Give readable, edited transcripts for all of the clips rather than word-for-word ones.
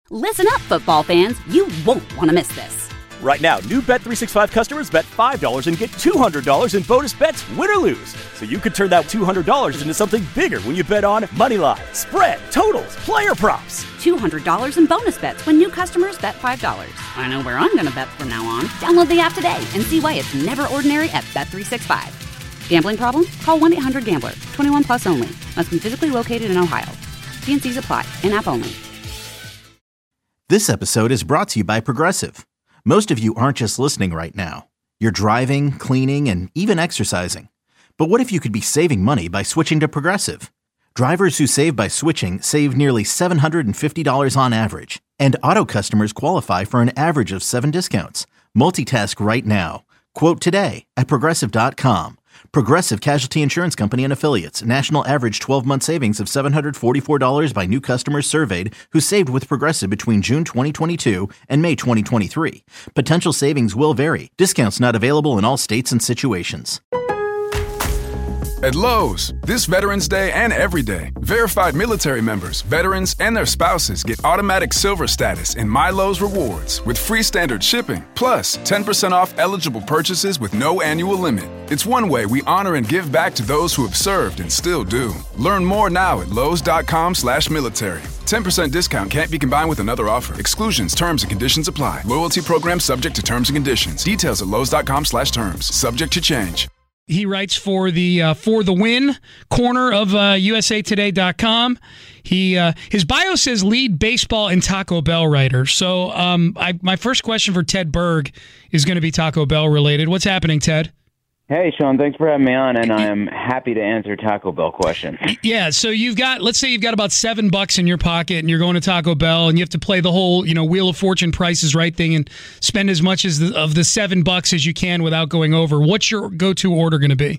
Listen up, football fans. You won't want to miss this. Right now, new Bet365 customers bet $5 and get $200 in bonus bets, win or lose. So you could turn that $200 into something bigger when you bet on moneyline, spread, totals, player props. $200 in bonus bets when new customers bet $5. I know where I'm going to bet from now on. Download the app today and see why it's never ordinary at Bet365. Gambling problem? Call 1-800-GAMBLER. 21 plus only. Must be physically located in Ohio. T&Cs apply. In-app only. This episode is brought to you by Progressive. Most of you aren't just listening right now. You're driving, cleaning, and even exercising. But what if you could be saving money by switching to Progressive? Drivers who save by switching save nearly $750 on average. And auto customers qualify for an average of 7 discounts. Multitask right now. Quote today at Progressive.com. Progressive Casualty Insurance Company and Affiliates. National average 12-month savings of $744 by new customers surveyed who saved with Progressive between June 2022 and May 2023. Potential savings will vary. Discounts not available in all states and situations. At Lowe's, this Veterans Day and every day, verified military members, veterans, and their spouses get automatic silver status in My Lowe's Rewards with free standard shipping, plus 10% off eligible purchases with no annual limit. It's one way we honor and give back to those who have served and still do. Learn more now at lowes.com/military. 10% discount can't be combined with another offer. Exclusions, terms, and conditions apply. Loyalty program subject to terms and conditions. Details at lowes.com/terms. Subject to change. He writes for the Win corner of USAtoday.com. His bio says lead baseball and Taco Bell writer. So my first question for Ted Berg is going to be Taco Bell related. What's happening, Ted? Hey, Sean, thanks for having me on, and I am happy to answer Taco Bell questions. Yeah, so let's say you've got about $7 in your pocket, and you're going to Taco Bell, and you have to play the whole, Wheel of Fortune, Price is Right thing, and spend as much of the $7 as you can without going over. What's your go-to order going to be?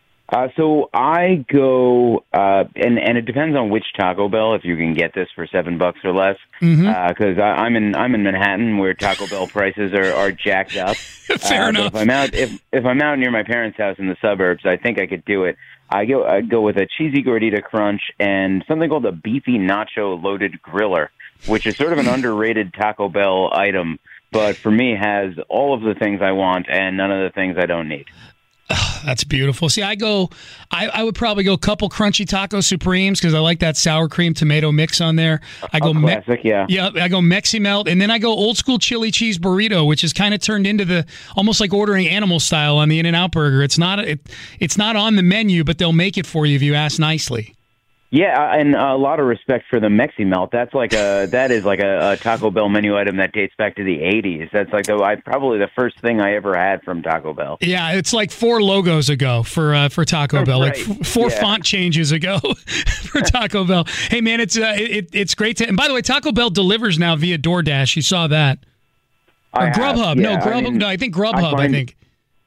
So I go, and it depends on which Taco Bell, if you can get this for $7 or less, because I'm in Manhattan where Taco Bell prices are jacked up. Fair enough. If I'm out near my parents' house in the suburbs, I think I could do it. I go with a cheesy gordita crunch and something called a beefy nacho loaded griller, which is sort of an underrated Taco Bell item, but for me has all of the things I want and none of the things I don't need. That's beautiful. See, I would probably go a couple Crunchy Taco Supremes because I like that sour cream tomato mix on there. I go classic, yeah. Yeah, I go Mexi Melt, and then I go old school chili cheese burrito, which is kind of turned into the almost like ordering animal style on the In-N-Out burger. It's not on the menu, but they'll make it for you if you ask nicely. Yeah, and a lot of respect for the Mexi Melt. That is like a Taco Bell menu item that dates back to the 80s. That's like probably the first thing I ever had from Taco Bell. Yeah, it's like 4 logos ago for Taco Bell, right. Like 4 font changes ago for Taco Bell. Hey man, it's great to. And by the way, Taco Bell delivers now via DoorDash. You saw that? Or Grubhub? Yeah, no, Grubhub. No, I think Grubhub. I think.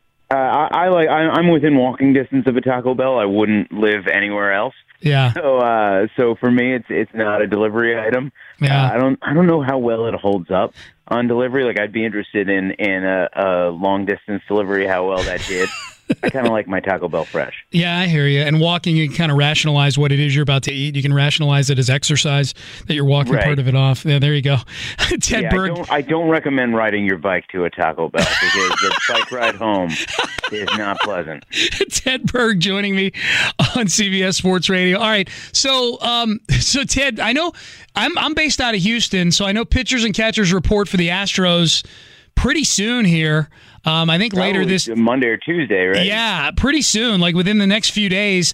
I'm within walking distance of a Taco Bell. I wouldn't live anywhere else. Yeah. So for me, it's not a delivery item. Yeah. I don't know how well it holds up on delivery. Like I'd be interested in a long distance delivery, how well that did. I kind of like my Taco Bell fresh. Yeah, I hear you. And walking, you can kind of rationalize what it is you're about to eat. You can rationalize it as exercise, that you're walking part of it off. Yeah, there you go. Ted Berg. I don't recommend riding your bike to a Taco Bell because the bike ride home is not pleasant. Ted Berg joining me on CBS Sports Radio. All right, so Ted, I know I'm based out of Houston, so I know pitchers and catchers report for the Astros pretty soon here. I think probably later this Monday or Tuesday, right? Yeah, pretty soon, like within the next few days.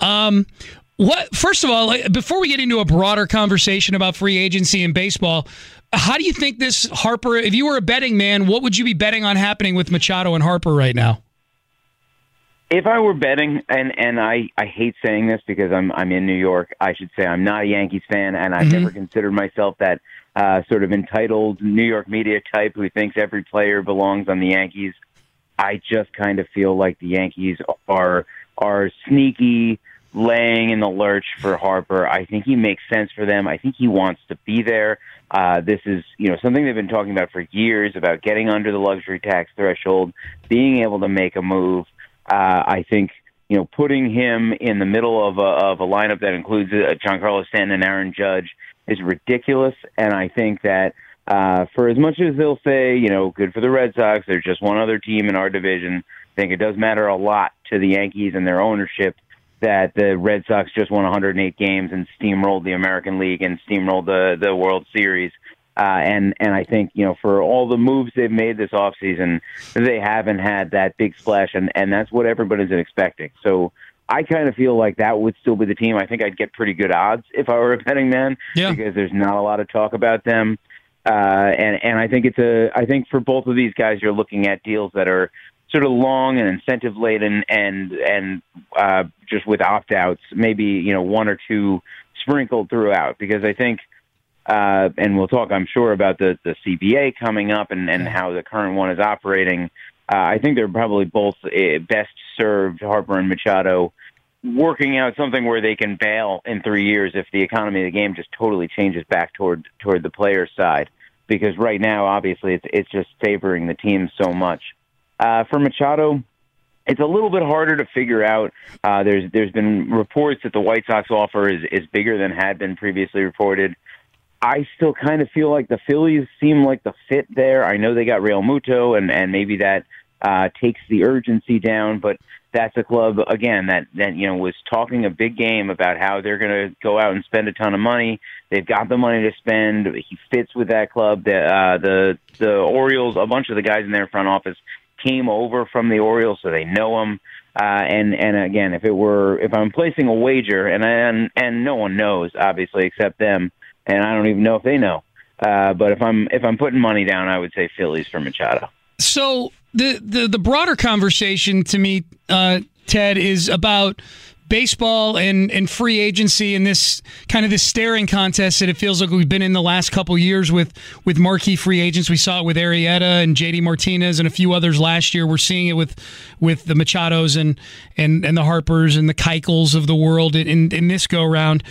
First of all, before we get into a broader conversation about free agency in baseball, how do you think this Harper, if you were a betting man, what would you be betting on happening with Machado and Harper right now? If I were betting, and I hate saying this because I'm in New York, I should say I'm not a Yankees fan, and I've never considered myself that sort of entitled New York media type who thinks every player belongs on the Yankees. I just kind of feel like the Yankees are sneaky, laying in the lurch for Harper. I think he makes sense for them. I think he wants to be there. This is, something they've been talking about for years, about getting under the luxury tax threshold, being able to make a move. I think, putting him in the middle of a lineup that includes Giancarlo Stanton and Aaron Judge ridiculous. And I think that for as much as they'll say, good for the Red Sox, they're just one other team in our division, I think it does matter a lot to the Yankees and their ownership that the Red Sox just won 108 games and steamrolled the American League and steamrolled the World Series. And I think, for all the moves they've made this offseason, they haven't had that big splash, and that's what everybody's expecting. So I kind of feel like that would still be the team. I think I'd get pretty good odds if I were a betting man because there's not a lot of talk about them. And I think I think for both of these guys, you're looking at deals that are sort of long and incentive laden and just with opt-outs, maybe, one or two sprinkled throughout, because I think, and we'll talk, I'm sure, about the CBA coming up and how the current one is operating. I think they're probably both best served, Harper and Machado, working out something where they can bail in 3 years if the economy of the game just totally changes back toward the player's side. Because right now, obviously, it's just favoring the team so much. For Machado, it's a little bit harder to figure out. There's been reports that the White Sox offer is bigger than had been previously reported. I still kind of feel like the Phillies seem like the fit there. I know they got Real Muto, and maybe that takes the urgency down, but that's a club, again, that was talking a big game about how they're going to go out and spend a ton of money. They've got the money to spend. He fits with that club. The Orioles, a bunch of the guys in their front office came over from the Orioles, so they know him. And again, if I'm placing a wager, and no one knows, obviously, except them, and I don't even know if they know. But if I'm putting money down, I would say Phillies for Machado. So the broader conversation to me, Ted, is about baseball and free agency and this kind of this staring contest that it feels like we've been in the last couple years with marquee free agents. We saw it with Arrieta and JD Martinez and a few others last year. We're seeing it with the Machados and the Harpers and the Keuchels of the world in this go round.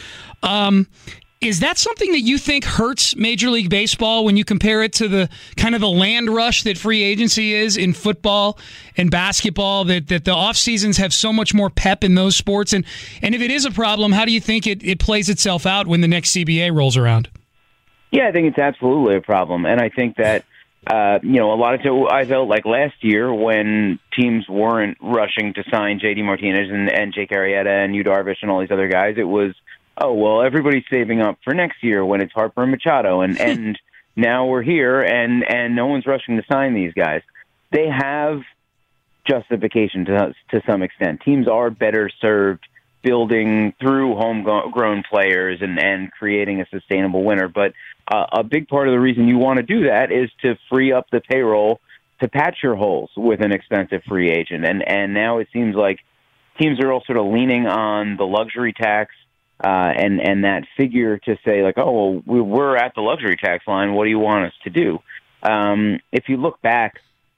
Is that something that you think hurts Major League Baseball when you compare it to the kind of the land rush that free agency is in football and basketball, that the off seasons have so much more pep in those sports? And if it is a problem, how do you think it plays itself out when the next CBA rolls around? Yeah, I think it's absolutely a problem. And I think that, a lot of times I felt like last year when teams weren't rushing to sign JD Martinez and Jake Arrieta and Yu Darvish and all these other guys, it was, oh, well, everybody's saving up for next year when it's Harper and Machado, and now we're here, and no one's rushing to sign these guys. They have justification to some extent. Teams are better served building through homegrown players and creating a sustainable winner, but a big part of the reason you want to do that is to free up the payroll to patch your holes with an expensive free agent, and now it seems like teams are all sort of leaning on the luxury tax and that figure to say, like, oh, well, we're at the luxury tax line. What do you want us to do? If you look back,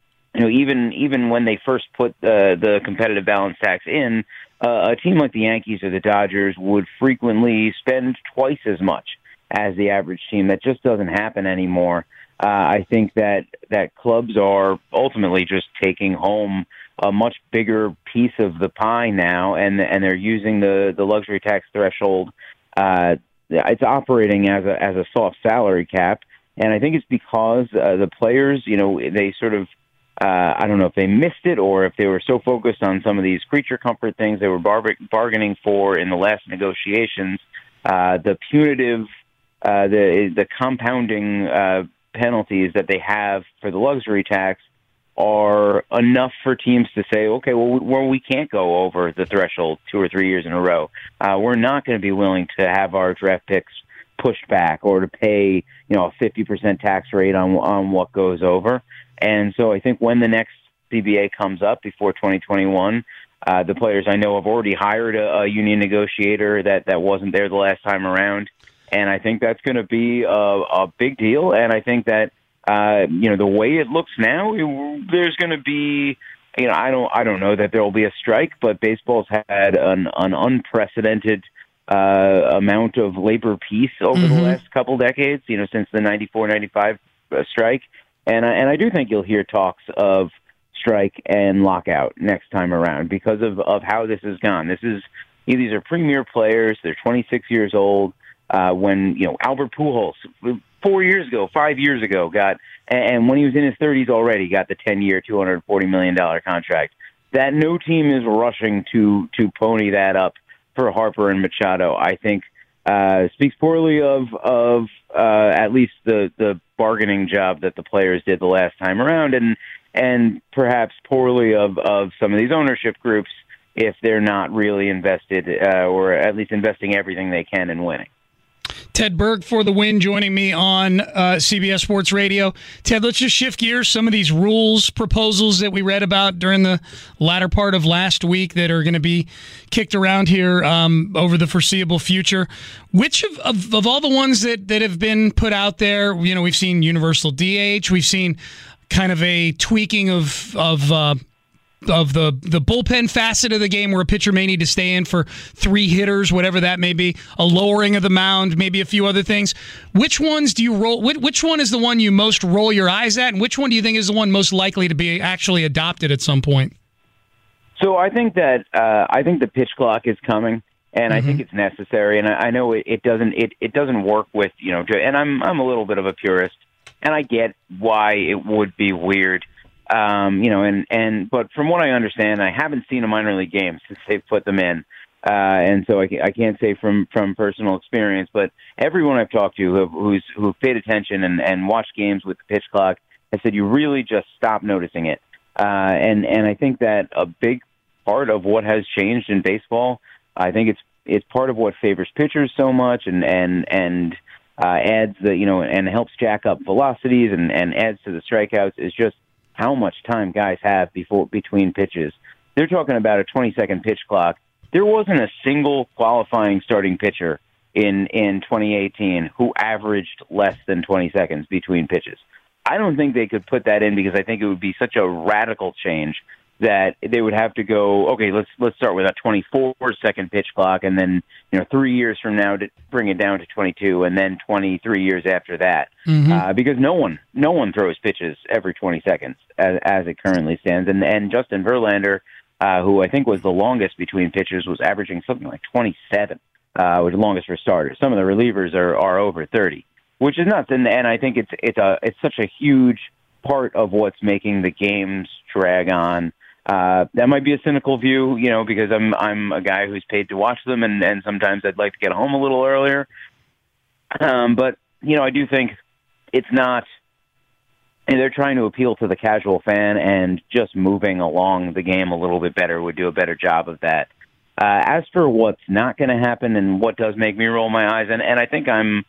even when they first put the competitive balance tax in, a team like the Yankees or the Dodgers would frequently spend twice as much as the average team. That just doesn't happen anymore. I think that clubs are ultimately just taking home a much bigger piece of the pie now, and they're using the luxury tax threshold. It's operating as a soft salary cap, and I think it's because the players, they sort of, I don't know if they missed it or if they were so focused on some of these creature comfort things they were bargaining for in the last negotiations, the punitive, the compounding penalties that they have for the luxury tax are enough for teams to say, okay, well, we can't go over the threshold 2 or 3 years in a row. We're not going to be willing to have our draft picks pushed back or to pay, a 50% tax rate on what goes over. And so I think when the next CBA comes up before 2021, the players I know have already hired a union negotiator that wasn't there the last time around. And I think that's going to be a big deal. And I think that, the way it looks now, there's going to be, I don't know that there will be a strike, but baseball's had an unprecedented amount of labor peace over the last couple decades, since the 94-95 strike. And I do think you'll hear talks of strike and lockout next time around because of how this has gone. These are premier players. They're 26 years old. when Albert Pujols 4 years ago, 5 years ago and when he was in his 30s already got the 10-year, $240 million contract. That no team is rushing to pony that up for Harper and Machado, I think, speaks poorly of at least the bargaining job that the players did the last time around, and perhaps poorly of some of these ownership groups if they're not really invested or at least investing everything they can in winning. Ted Berg for the Win joining me on CBS Sports Radio. Ted, let's just shift gears. Some of these rules proposals that we read about during the latter part of last week that are going to be kicked around here over the foreseeable future. Which of all the ones that have been put out there, we've seen universal DH, we've seen kind of a tweaking of the bullpen facet of the game where a pitcher may need to stay in for 3 hitters, whatever that may be, a lowering of the mound, maybe a few other things. Which ones do you roll? Which one is the one you most roll your eyes at, and which one do you think is the one most likely to be actually adopted at some point? So I think that the pitch clock is coming, and I think it's necessary. And I know it doesn't work with and I'm a little bit of a purist, and I get why it would be weird. But from what I understand, I haven't seen a minor league game since they've put them in. And so I can't say from personal experience, but everyone I've talked to who've paid attention and watched games with the pitch clock has said you really just stop noticing it. And I think that a big part of what has changed in baseball, I think it's part of what favors pitchers so much and adds and helps jack up velocities and adds to the strikeouts is just how much time guys have between pitches. They're talking about a 20-second pitch clock. There wasn't a single qualifying starting pitcher in 2018 who averaged less than 20 seconds between pitches. I don't think they could put that in because I think it would be such a radical change that they would have to go, okay, let's start with a 24-second pitch clock, and then 3 years from now to bring it down to 22, and then 23 years after that, because no one throws pitches every 20 seconds as it currently stands, and Justin Verlander, who I think was the longest between pitches, was averaging something like 27, which is the longest for starters. Some of the relievers are over 30, which is nuts, and I think it's such a huge part of what's making the games drag on. That might be a cynical view, because I'm a guy who's paid to watch them, and sometimes I'd like to get home a little earlier. But I do think it's not. And they're trying to appeal to the casual fan, and just moving along the game a little bit better would do a better job of that. As for what's not going to happen and what does make me roll my eyes, and I think I'm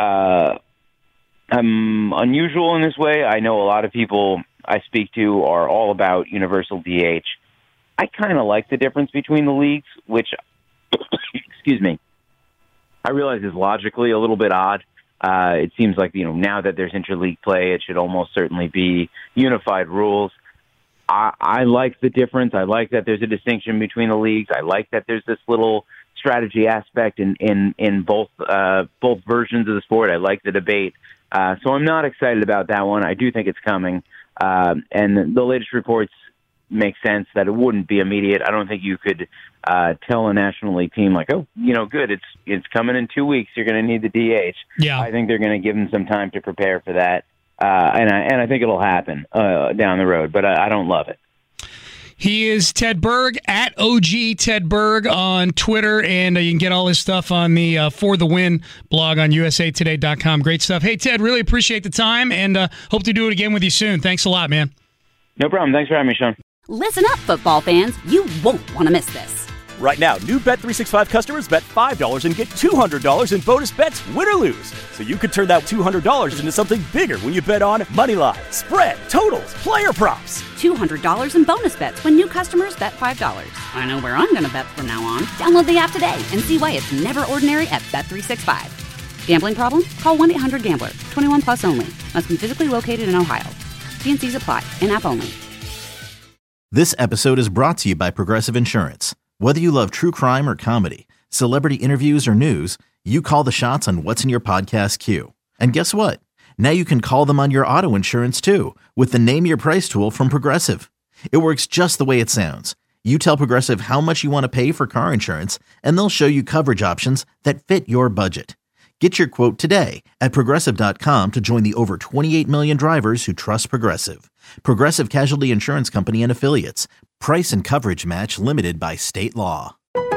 unusual in this way. I know a lot of people I speak to are all about universal DH. I kind of like the difference between the leagues, which, excuse me, I realize is logically a little bit odd. It seems like, now that there's interleague play, it should almost certainly be unified rules. I like the difference. I like that there's a distinction between the leagues. I like that there's this little strategy aspect in both versions of the sport. I like the debate. So I'm not excited about that one. I do think it's coming. And the latest reports make sense that it wouldn't be immediate. I don't think you could tell a National League team like, oh, good, it's coming in 2 weeks. You're going to need the DH. Yeah. I think they're going to give them some time to prepare for that. And I think it'll happen down the road, but I don't love it. He is Ted Berg, at OG Ted Berg on Twitter, and you can get all his stuff on the For the Win blog on usatoday.com. Great stuff. Hey, Ted, really appreciate the time, and hope to do it again with you soon. Thanks a lot, man. No problem. Thanks for having me, Sean. Listen up, football fans. You won't want to miss this. Right now, new Bet365 customers bet $5 and get $200 in bonus bets, win or lose. So you could turn that $200 into something bigger when you bet on moneyline, spread, totals, player props. $200 in bonus bets when new customers bet $5. I know where I'm going to bet from now on. Download the app today and see why it's never ordinary at Bet365. Gambling problem? Call 1-800-GAMBLER. 21 plus only. Must be physically located in Ohio. T&Cs apply. In-app only. This episode is brought to you by Progressive Insurance. Whether you love true crime or comedy, celebrity interviews or news, you call the shots on what's in your podcast queue. And guess what? Now you can call them on your auto insurance too with the Name Your Price tool from Progressive. It works just the way it sounds. You tell Progressive how much you want to pay for car insurance, and they'll show you coverage options that fit your budget. Get your quote today at Progressive.com to join the over 28 million drivers who trust Progressive. Progressive Casualty Insurance Company and Affiliates. Price and coverage match limited by state law.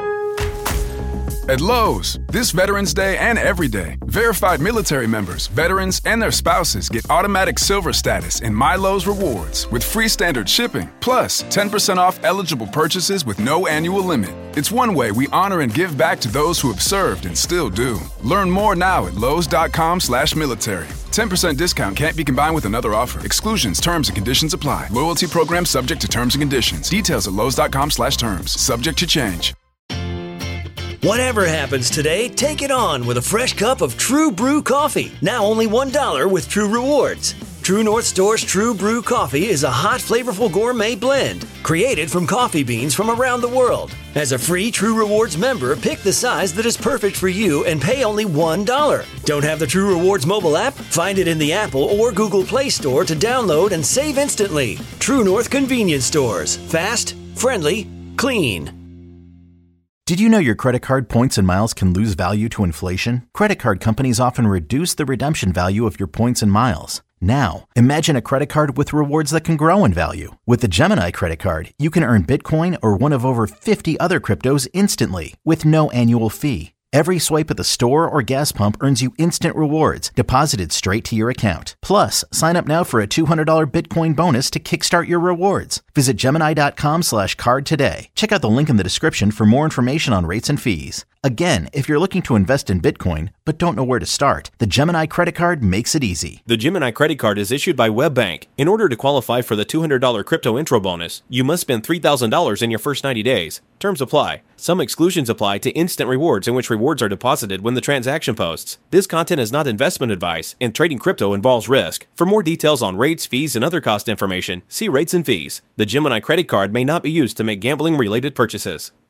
At Lowe's, this Veterans Day and every day, verified military members, veterans, and their spouses get automatic silver status in My Lowe's Rewards with free standard shipping, plus 10% off eligible purchases with no annual limit. It's one way we honor and give back to those who have served and still do. Learn more now at Lowes.com/military. 10% discount can't be combined with another offer. Exclusions, terms, and conditions apply. Loyalty program subject to terms and conditions. Details at Lowes.com/terms. Subject to change. Whatever happens today, take it on with a fresh cup of True Brew coffee. Now only $1 with True Rewards. True North Store's True Brew coffee is a hot, flavorful gourmet blend created from coffee beans from around the world. As a free True Rewards member, pick the size that is perfect for you and pay only $1. Don't have the True Rewards mobile app? Find it in the Apple or Google Play Store to download and save instantly. True North Convenience Stores. Fast, friendly, clean. Did you know your credit card points and miles can lose value to inflation? Credit card companies often reduce the redemption value of your points and miles. Now, imagine a credit card with rewards that can grow in value. With the Gemini credit card, you can earn Bitcoin or one of over 50 other cryptos instantly with no annual fee. Every swipe at the store or gas pump earns you instant rewards deposited straight to your account. Plus, sign up now for a $200 Bitcoin bonus to kickstart your rewards. Visit Gemini.com/card today. Check out the link in the description for more information on rates and fees. Again, if you're looking to invest in Bitcoin but don't know where to start, the Gemini credit card makes it easy. The Gemini credit card is issued by WebBank. In order to qualify for the $200 crypto intro bonus, you must spend $3,000 in your first 90 days. Terms apply. Some exclusions apply to instant rewards in which rewards are deposited when the transaction posts. This content is not investment advice, and trading crypto involves risk. For more details on rates, fees, and other cost information, see rates and fees. The Gemini credit card may not be used to make gambling-related purchases.